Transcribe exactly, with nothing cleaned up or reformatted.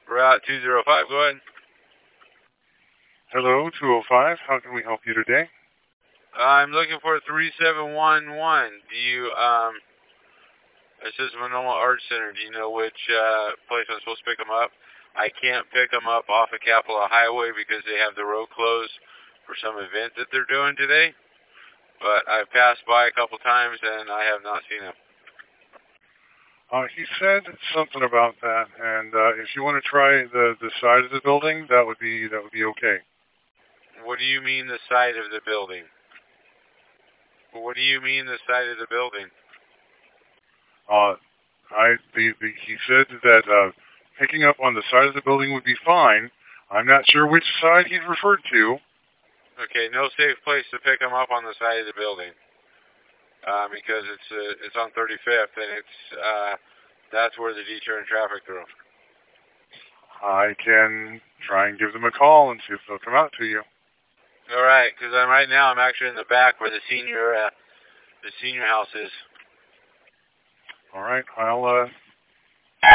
Route two zero five, go ahead. Hello, two oh five. How can we help you today? I'm looking for three seven one one. Do you, um, it says Monoma Arts Center. Do you know which uh, place I'm supposed to pick them up? I can't pick them up off of Capitol Highway because they have the road closed for some event that they're doing today. But I've passed by a couple times and I have not seen them. Uh, he said something about that, and uh, if you want to try the the side of the building, that would be that would be okay. What do you mean the side of the building? What do you mean the side of the building? Uh, I the, the he said that uh, picking up on the side of the building would be fine. I'm not sure which side he's referred to. Okay, no safe place to pick them up on the side of the building. Uh, because it's uh, it's on thirty-fifth and it's uh, that's where the deterrent traffic through. I can try and give them a call and see if they'll come out to you. All right, because I'm right now I'm actually in the back where the senior uh, the senior house is. All right, I'll uh,